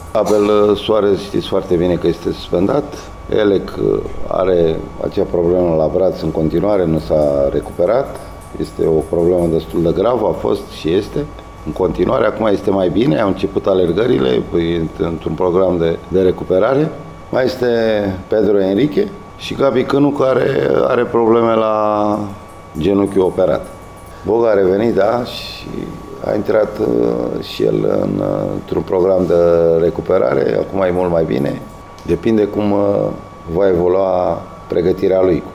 Abel Soares știți foarte bine că este suspendat. Elec are acea problemă la braț în continuare, nu s-a recuperat. Este o problemă destul de gravă, a fost și este. În continuare, acum este mai bine, au început alergările într-un program de recuperare. Mai este Pedro Enrique și Gabi Cânu, care are probleme la genunchiul operat. Boga a revenit, da, și a intrat și el într-un program de recuperare, acum e mult mai bine. Depinde cum va evolua pregătirea lui,